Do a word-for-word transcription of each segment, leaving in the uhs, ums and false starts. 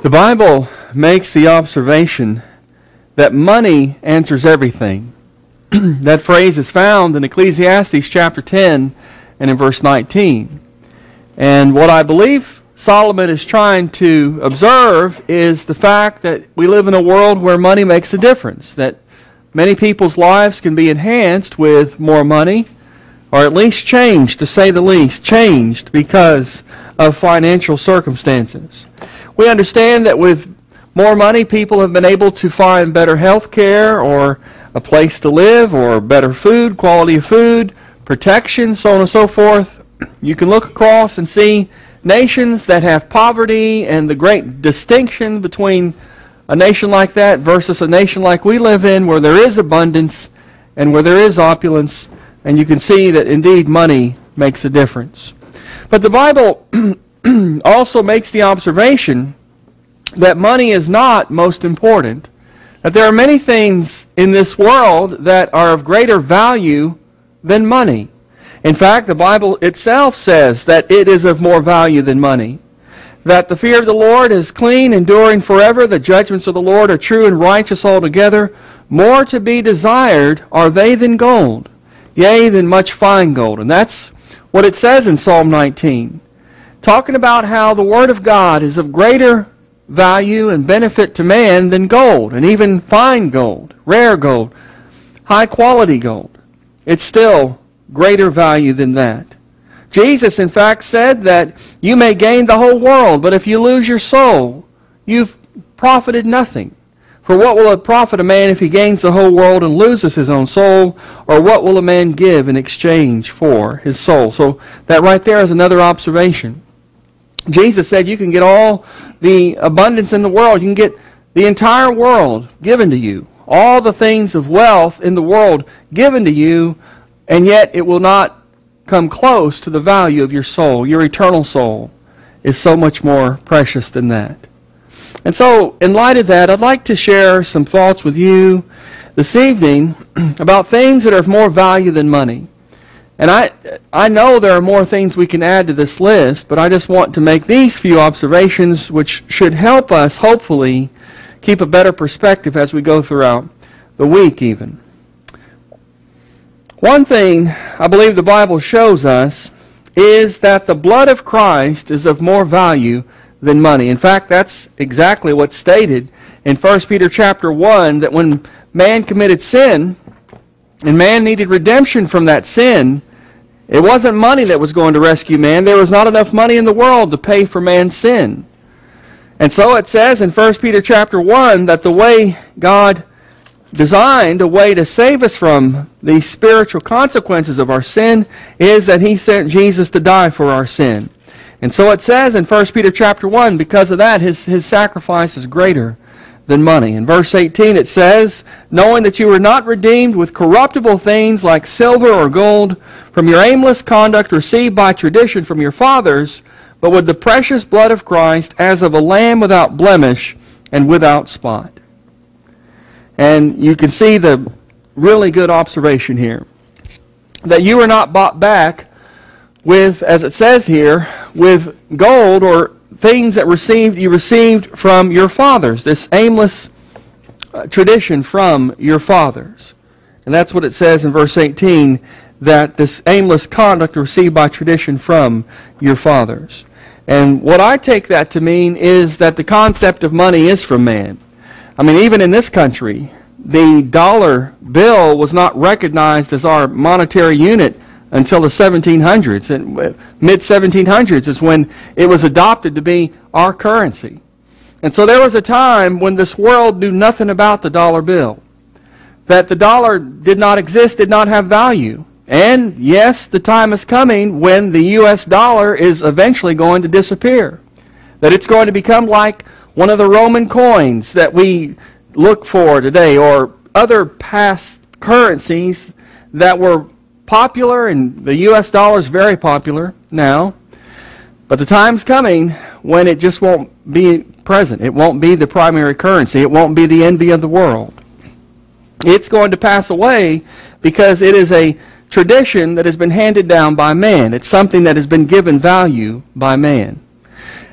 The Bible makes the observation that money answers everything. That phrase is found in Ecclesiastes chapter ten and in verse nineteen. And what I believe Solomon is trying to observe is the fact that we live in a world where money makes a difference, that many people's lives can be enhanced with more money, or at least changed, to say the least, changed because of financial circumstances. We understand that with more money, people have been able to find better health care, or a place to live, or better food, quality of food, protection, so on and so forth. You can look across and see nations that have poverty, and the great distinction between a nation like that versus a nation like we live in, where there is abundance and where there is opulence, and you can see that indeed money makes a difference. But the Bible also makes the observation that money is not most important, that there are many things in this world that are of greater value than money. In fact, the Bible itself says that it is of more value than money. That the fear of the Lord is clean, enduring forever. The judgments of the Lord are true and righteous altogether. More to be desired are they than gold, yea, than much fine gold. And that's what it says in Psalm nineteen. Talking about how the Word of God is of greater value and benefit to man than gold, and even fine gold, rare gold, high quality gold. It's still greater value than that. Jesus, in fact, said that you may gain the whole world, but if you lose your soul, you've profited nothing. For what will it profit a man if he gains the whole world and loses his own soul? Or what will a man give in exchange for his soul? So that right there is another observation. Jesus said you can get all the abundance in the world. You can get the entire world given to you. All the things of wealth in the world given to you, and yet it will not come close to the value of your soul. Your eternal soul is so much more precious than that. And so, in light of that, I'd like to share some thoughts with you this evening about things that are of more value than money. And I I know there are more things we can add to this list, but I just want to make these few observations which should help us, hopefully, keep a better perspective as we go throughout the week even. One thing I believe the Bible shows us is that the blood of Christ is of more value than money. In fact, that's exactly what's stated in First Peter chapter one, that when man committed sin and man needed redemption from that sin, it wasn't money that was going to rescue man. There was not enough money in the world to pay for man's sin. And so it says in First Peter chapter one that the way God designed a way to save us from the spiritual consequences of our sin is that He sent Jesus to die for our sin. And so it says in First Peter chapter one, because of that, His, his sacrifice is greater than money. In verse eighteen it says, knowing that you were not redeemed with corruptible things like silver or gold from your aimless conduct received by tradition from your fathers, but with the precious blood of Christ as of a lamb without blemish and without spot. And you can see the really good observation here, that you were not bought back with, as it says here, with gold or things that received you received from your fathers, this aimless uh, tradition from your fathers. And that's what it says in verse eighteen, that this aimless conduct received by tradition from your fathers. And what I take that to mean is that the concept of money is from man. I mean, even in this country, the dollar bill was not recognized as our monetary unit until the seventeen hundreds. mid seventeen hundreds is when it was adopted to be our currency. And so there was a time when this world knew nothing about the dollar bill, that the dollar did not exist, did not have value. And yes, the time is coming when the U S dollar is eventually going to disappear, that it's going to become like one of the Roman coins that we look for today, or other past currencies that were popular, and the U S dollar is very popular now. But the time's coming when it just won't be present. It won't be the primary currency. It won't be the envy of the world. It's going to pass away because it is a tradition that has been handed down by man. It's something that has been given value by man.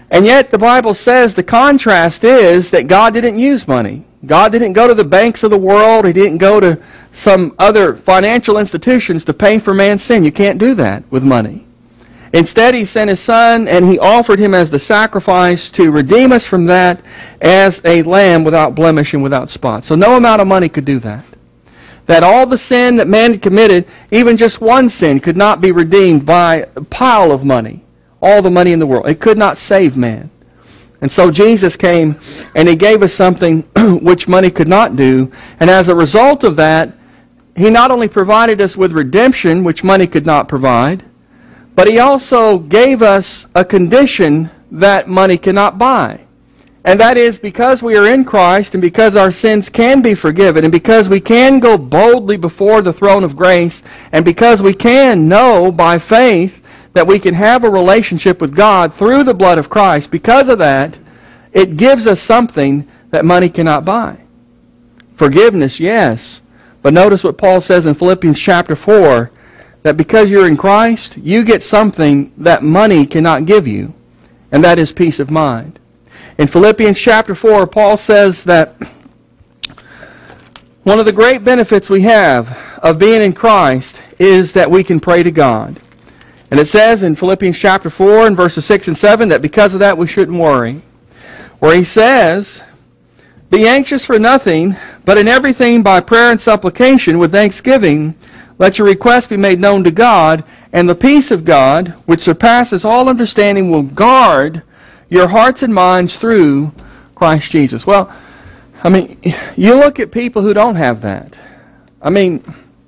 And yet the Bible says the contrast is that God didn't use money. God didn't go to the banks of the world. He didn't go to some other financial institutions to pay for man's sin. You can't do that with money. Instead, He sent His Son, and He offered Him as the sacrifice to redeem us from that as a lamb without blemish and without spot. So no amount of money could do that. That all the sin that man had committed, even just one sin, could not be redeemed by a pile of money. All the money in the world. It could not save man. And so Jesus came, and He gave us something which money could not do. And as a result of that, He not only provided us with redemption, which money could not provide, but He also gave us a condition that money cannot buy. And that is, because we are in Christ, and because our sins can be forgiven, and because we can go boldly before the throne of grace, and because we can know by faith that we can have a relationship with God through the blood of Christ, because of that, it gives us something that money cannot buy. Forgiveness, yes. But notice what Paul says in Philippians chapter four, that because you're in Christ, you get something that money cannot give you, and that is peace of mind. In Philippians chapter four, Paul says that one of the great benefits we have of being in Christ is that we can pray to God. And it says in Philippians chapter four and verses six and seven that because of that we shouldn't worry. Where he says, "Be anxious for nothing, but in everything by prayer and supplication with thanksgiving, let your requests be made known to God, and the peace of God, which surpasses all understanding, will guard your hearts and minds through Christ Jesus." Well, I mean, you look at people who don't have that. I mean,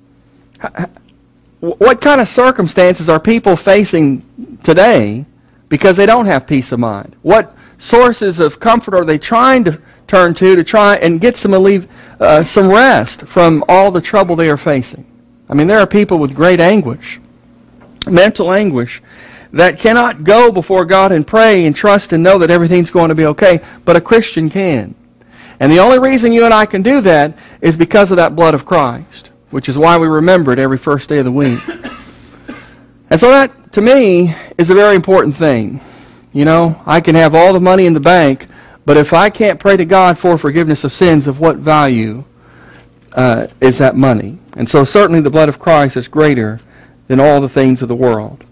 what kind of circumstances are people facing today because they don't have peace of mind? What sources of comfort are they trying to turn to to try and get some alleviate, uh, some rest from all the trouble they are facing? I mean, there are people with great anguish, mental anguish, that cannot go before God and pray and trust and know that everything's going to be okay, but a Christian can. And the only reason you and I can do that is because of that blood of Christ, which is why we remember it every first day of the week. And so that, to me, is a very important thing. You know, I can have all the money in the bank, but if I can't pray to God for forgiveness of sins, of what value uh, is that money? And so certainly the blood of Christ is greater than all the things of the world.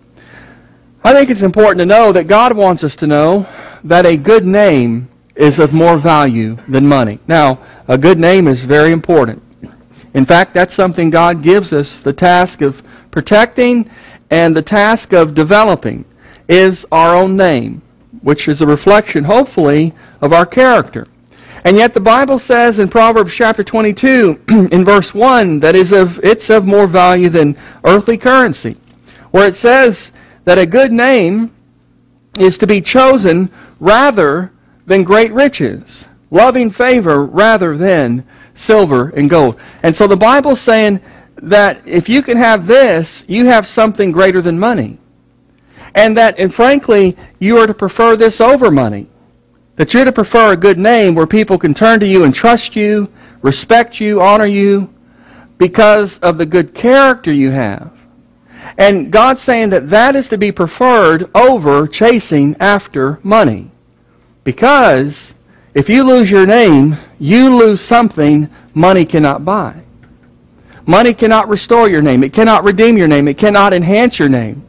I think it's important to know that God wants us to know that a good name is of more value than money. Now, a good name is very important. In fact, that's something God gives us the task of protecting, and the task of developing is our own name, which is a reflection, hopefully, of our character. And yet the Bible says in Proverbs chapter twenty-two, in verse one, that is of it's of more value than earthly currency, where it says that a good name is to be chosen rather than great riches, loving favor rather than silver and gold. And so the Bible's saying that if you can have this, you have something greater than money. And that, and frankly, you are to prefer this over money. That you're to prefer a good name where people can turn to you and trust you, respect you, honor you, because of the good character you have. And God's saying that that is to be preferred over chasing after money. Because if you lose your name, you lose something money cannot buy. Money cannot restore your name. It cannot redeem your name. It cannot enhance your name.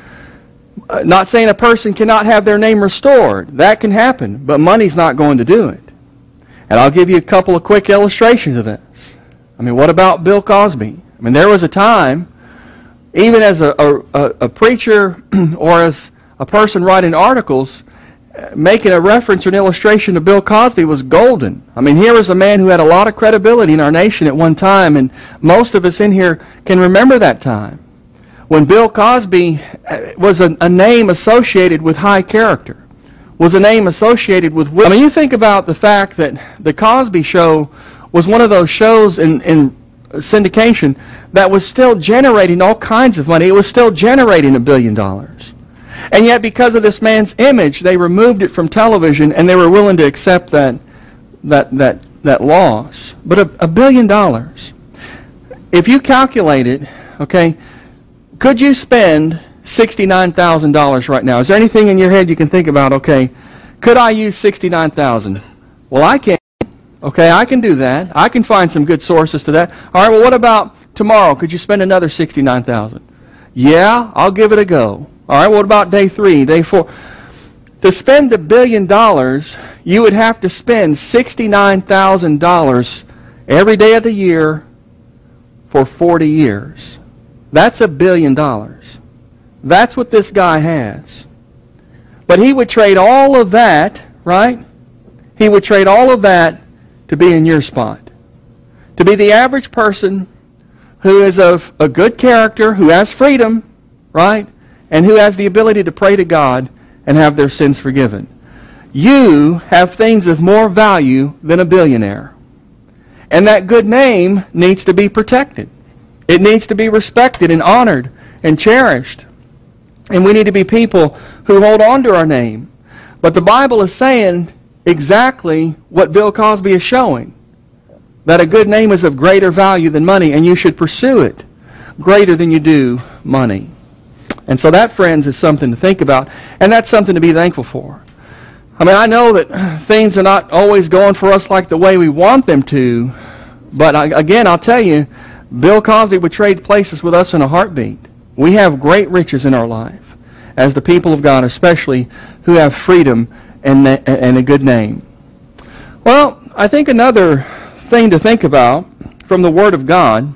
Uh, not saying a person cannot have their name restored. That can happen, but money's not going to do it. And I'll give you a couple of quick illustrations of this. I mean, what about Bill Cosby? I mean, there was a time, even as a, a, a preacher or as a person writing articles, making a reference or an illustration to Bill Cosby was golden. I mean, here was a man who had a lot of credibility in our nation at one time, and most of us in here can remember that time when Bill Cosby was a, a name associated with high character, was a name associated with wisdom. I mean, you think about the fact that the Cosby Show was one of those shows in, in syndication that was still generating all kinds of money. It was still generating a billion dollars. And yet, because of this man's image, they removed it from television, and they were willing to accept that that that that loss. But a, a billion dollars, if you calculate it, okay, could you spend sixty-nine thousand dollars right now? Is there anything in your head you can think about? Okay, Could I use sixty-nine thousand dollars? Well, I can. Okay, I can do that. I can find some good sources to that. All right, well, what about tomorrow? Could you spend another sixty-nine thousand dollars? Yeah, I'll give it a go. All right, what about day three, day four? To spend a billion dollars, you would have to spend sixty-nine thousand dollars every day of the year for forty years. That's a billion dollars. That's what this guy has. But he would trade all of that, right? He would trade all of that to be in your spot. To be the average person who is of a good character, who has freedom, right? And who has the ability to pray to God and have their sins forgiven. You have things of more value than a billionaire. And that good name needs to be protected. It needs to be respected and honored and cherished. And we need to be people who hold on to our name. But the Bible is saying exactly what Bill Cosby is showing. That a good name is of greater value than money, and you should pursue it greater than you do money. And so that, friends, is something to think about, and that's something to be thankful for. I mean, I know that things are not always going for us like the way we want them to, but I, again, I'll tell you, Bill Cosby would trade places with us in a heartbeat. We have great riches in our life, as the people of God, especially who have freedom and, and a good name. Well, I think another thing to think about from the Word of God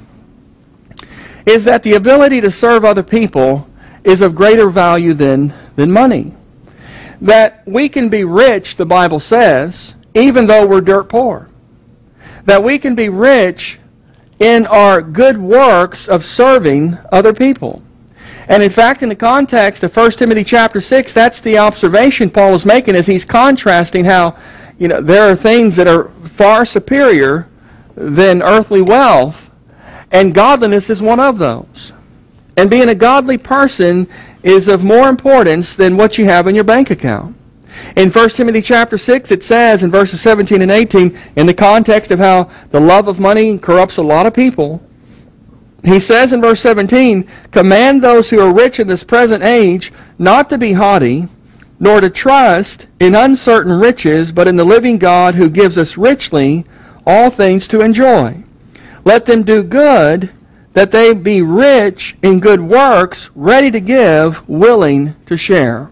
is that the ability to serve other people is of greater value than, than money. That we can be rich, the Bible says, even though we're dirt poor. That we can be rich in our good works of serving other people. And in fact, in the context of First Timothy chapter six, that's the observation Paul is making as he's contrasting how, you know, there are things that are far superior than earthly wealth, and godliness is one of those. And being a godly person is of more importance than what you have in your bank account. In First Timothy chapter six, it says in verses seventeen and eighteen, in the context of how the love of money corrupts a lot of people, he says in verse seventeen, "Command those who are rich in this present age not to be haughty, nor to trust in uncertain riches, but in the living God who gives us richly all things to enjoy. Let them do good, that they be rich in good works, ready to give, willing to share."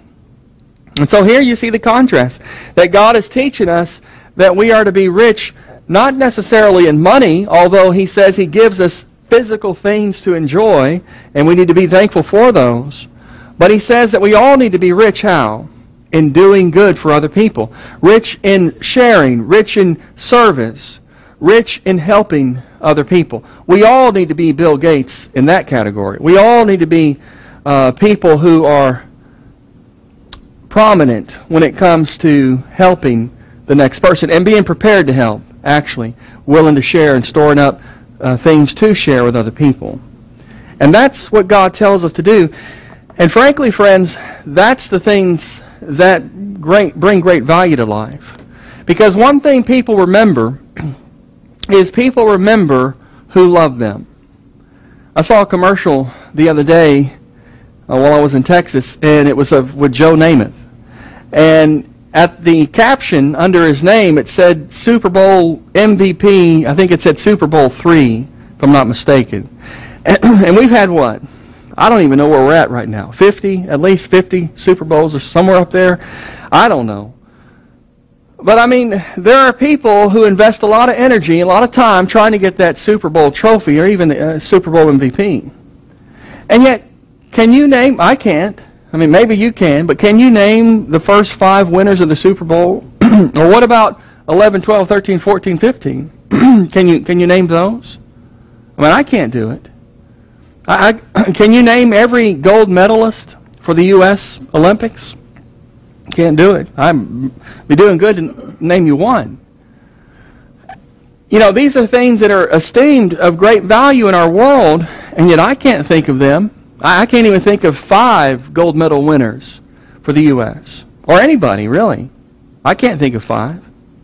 And so here you see the contrast, that God is teaching us that we are to be rich, not necessarily in money, although He says He gives us physical things to enjoy, and we need to be thankful for those. But He says that we all need to be rich how? In doing good for other people. Rich in sharing, rich in service, rich in helping other people. We all need to be Bill Gates in that category. We all need to be uh, people who are prominent when it comes to helping the next person and being prepared to help, actually, willing to share and storing up uh, things to share with other people. And that's what God tells us to do. And frankly, friends, that's the things that great, bring great value to life. Because one thing people remember is people remember who loved them. I saw a commercial the other day uh, while I was in Texas, and it was of with Joe Namath. And at the caption under his name, it said Super Bowl M V P. I think it said Super Bowl three, if I'm not mistaken. And, and we've had what? I don't even know where we're at right now. fifty, at least fifty Super Bowls or somewhere up there. I don't know. But I mean, there are people who invest a lot of energy, a lot of time trying to get that Super Bowl trophy or even the uh, Super Bowl M V P. And yet, can you name, I can't, I mean maybe you can, but can you name the first five winners of the Super Bowl? Or what about eleven, twelve, thirteen, fourteen, fifteen? Can you can you name those? I mean, I can't do it. I, I, can you name every gold medalist for the U S Olympics? Can't do it. I'd be doing good to name you one. You know, these are things that are esteemed of great value in our world, and yet I can't think of them. I can't even think of five gold medal winners for the U S Or anybody, really. I can't think of five.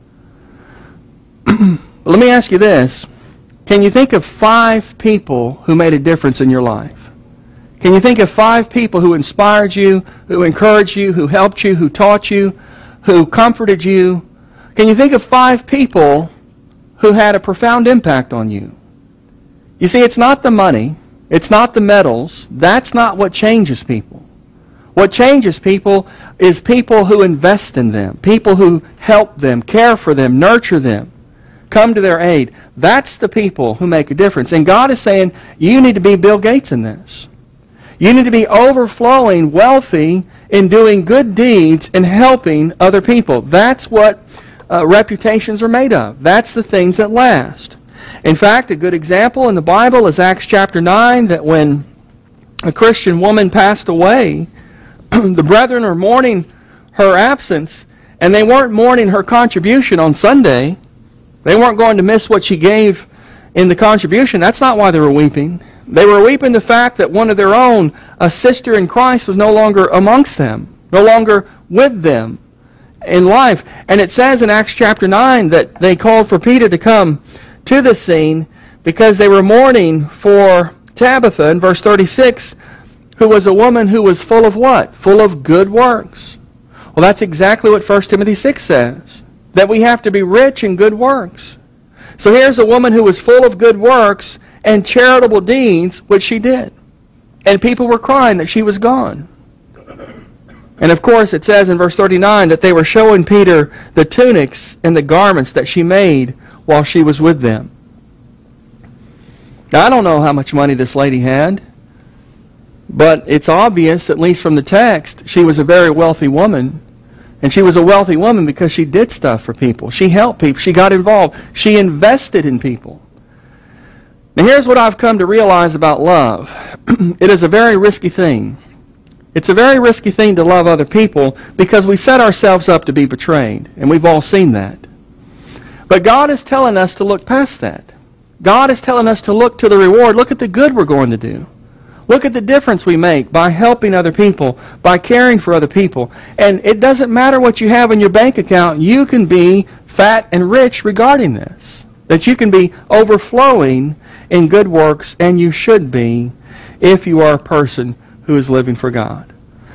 Let me ask you this. Can you think of five people who made a difference in your life? Can you think of five people who inspired you, who encouraged you, who helped you, who taught you, who comforted you? Can you think of five people who had a profound impact on you? You see, it's not the money. It's not the medals. That's not what changes people. What changes people is people who invest in them, people who help them, care for them, nurture them, come to their aid. That's the people who make a difference. And God is saying, you need to be Bill Gates in this. You need to be overflowing, wealthy, in doing good deeds and helping other people. That's what uh, reputations are made of. That's the things that last. In fact, a good example in the Bible is Acts chapter nine, that when a Christian woman passed away, the brethren are mourning her absence, and they weren't mourning her contribution on Sunday. They weren't going to miss what she gave in the contribution. That's not why they were weeping. They were weeping the fact that one of their own, a sister in Christ, was no longer amongst them, no longer with them in life. And it says in Acts chapter nine that they called for Peter to come to the scene because they were mourning for Tabitha in verse thirty-six, who was a woman who was full of what? Full of good works. Well, that's exactly what First Timothy six says, that we have to be rich in good works. So here's a woman who was full of good works and charitable deeds, which she did. And people were crying that she was gone. And of course it says in verse thirty-nine that they were showing Peter the tunics and the garments that she made while she was with them. Now, I don't know how much money this lady had, but it's obvious, at least from the text, she was a very wealthy woman. And she was a wealthy woman because she did stuff for people. She helped people. She got involved. She invested in people. Now here's what I've come to realize about love. It is a very risky thing. It's a very risky thing to love other people because we set ourselves up to be betrayed. And we've all seen that. But God is telling us to look past that. God is telling us to look to the reward. Look at the good we're going to do. Look at the difference we make by helping other people, by caring for other people. And it doesn't matter what you have in your bank account. You can be fat and rich regarding this. That you can be overflowing in good works, and you should be if you are a person who is living for God.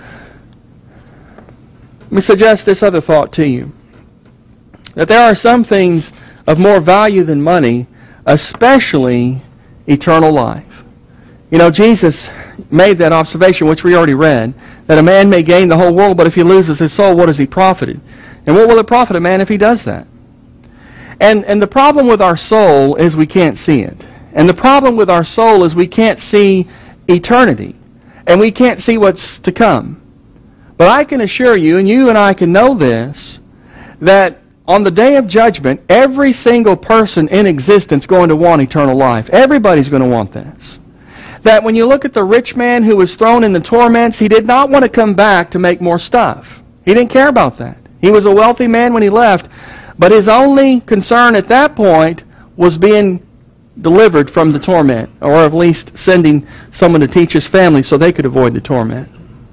Let me suggest this other thought to you. That there are some things of more value than money, especially eternal life. You know, Jesus made that observation, which we already read, that a man may gain the whole world, but if he loses his soul, what has he profited? And what will it profit a man if he does that? And, and the problem with our soul is we can't see it. And the problem with our soul is we can't see eternity. And we can't see what's to come. But I can assure you, and you and I can know this, that on the day of judgment, every single person in existence is going to want eternal life. Everybody's going to want this. That when you look at the rich man who was thrown in the torments, he did not want to come back to make more stuff. He didn't care about that. He was a wealthy man when he left, but his only concern at that point was being delivered from the torment, or at least sending someone to teach his family so they could avoid the torment.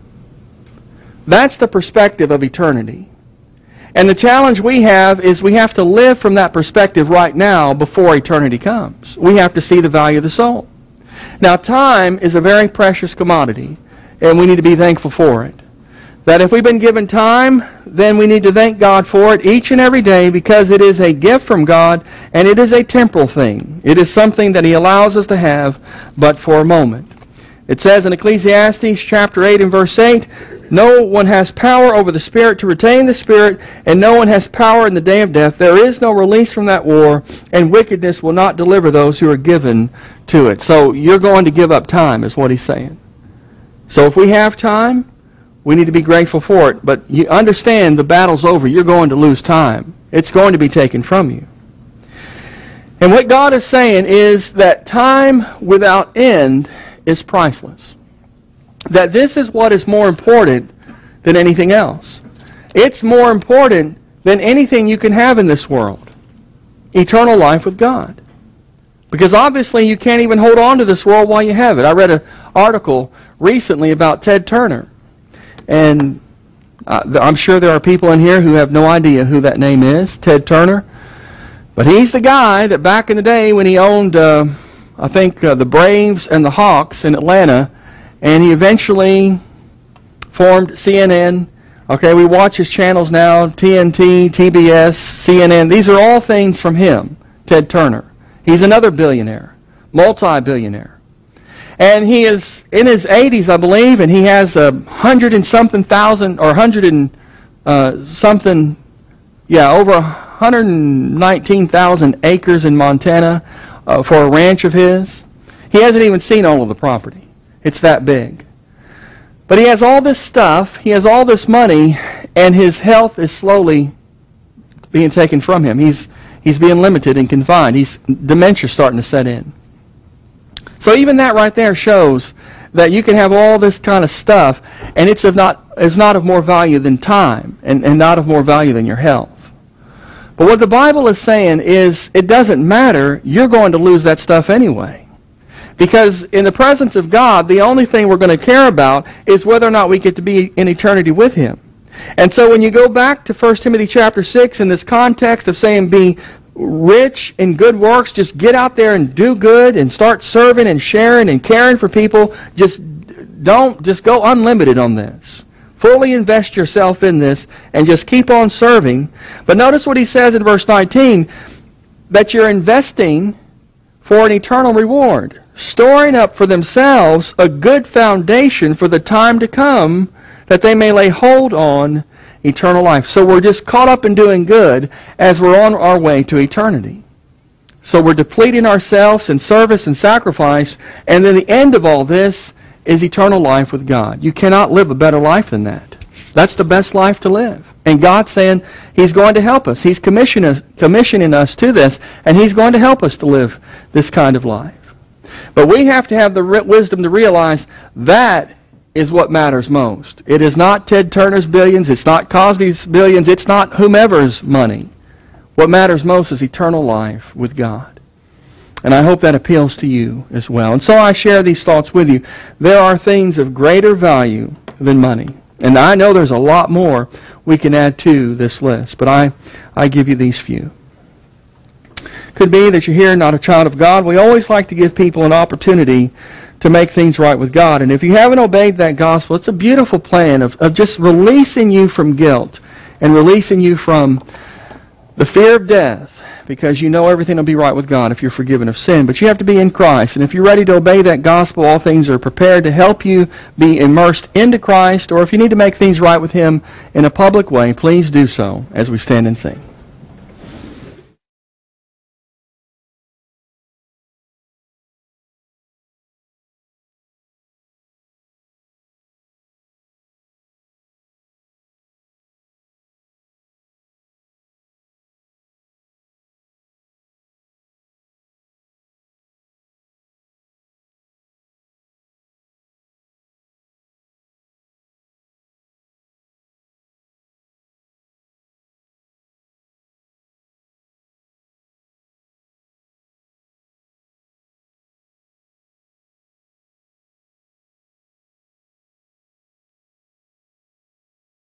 That's the perspective of eternity. And the challenge we have is we have to live from that perspective right now before eternity comes. We have to see the value of the soul. Now, time is a very precious commodity, and we need to be thankful for it. That if we've been given time, then we need to thank God for it each and every day, because it is a gift from God, and it is a temporal thing. It is something that He allows us to have but for a moment. It says in Ecclesiastes chapter eight and verse eight, no one has power over the Spirit to retain the Spirit, and no one has power in the day of death. There is no release from that war, and wickedness will not deliver those who are given to it. So you're going to give up time, is what he's saying. So if we have time, we need to be grateful for it. But you understand the battle's over. You're going to lose time. It's going to be taken from you. And what God is saying is that time without end is priceless. That this is what is more important than anything else. It's more important than anything you can have in this world. Eternal life with God. Because obviously you can't even hold on to this world while you have it. I read an article recently about Ted Turner. And uh, I'm sure there are people in here who have no idea who that name is, Ted Turner. But he's the guy that back in the day when he owned, uh, I think, uh, the Braves and the Hawks in Atlanta, and he eventually formed C N N, Okay, we watch his channels now, T N T, T B S, C N N. These are all things from him, Ted Turner. He's another billionaire, multi-billionaire. And he is in his eighties, I believe, and he has a hundred and something thousand, or hundred and uh, something, yeah, over one hundred nineteen thousand acres in Montana uh, for a ranch of his. He hasn't even seen all of the property. It's that big. But he has all this stuff, he has all this money, and his health is slowly being taken from him. He's he's being limited and confined. He's dementia starting to set in. So even that right there shows that you can have all this kind of stuff, and it's of not it's not of more value than time, and, and not of more value than your health. But what the Bible is saying is, it doesn't matter, you're going to lose that stuff anyway. Because in the presence of God, the only thing we're going to care about is whether or not we get to be in eternity with Him. And so when you go back to First Timothy chapter six in this context of saying be rich in good works, just get out there and do good and start serving and sharing and caring for people. Just don't, just go unlimited on this. Fully invest yourself in this and just keep on serving. But notice what he says in verse nineteen, that you're investing for an eternal reward, storing up for themselves a good foundation for the time to come, that they may lay hold on eternal life. So we're just caught up in doing good as we're on our way to eternity. So we're depleting ourselves in service and sacrifice, and then the end of all this is eternal life with God. You cannot live a better life than that. That's the best life to live. And God's saying He's going to help us. He's commissioning us, commissioning us to this, and He's going to help us to live this kind of life. But we have to have the wisdom to realize that is what matters most. It is not Ted Turner's billions, it's not Cosby's billions, it's not whomever's money. What matters most is eternal life with God. And I hope that appeals to you as well. And so I share these thoughts with you. There are things of greater value than money. And I know there's a lot more we can add to this list, but I, I give you these few. Could be that you're here, not a child of God. We always like to give people an opportunity to make things right with God. And if you haven't obeyed that gospel, it's a beautiful plan of, of just releasing you from guilt and releasing you from the fear of death, because you know everything will be right with God if you're forgiven of sin. But you have to be in Christ. And if you're ready to obey that gospel, all things are prepared to help you be immersed into Christ. Or if you need to make things right with Him in a public way, please do so as we stand and sing.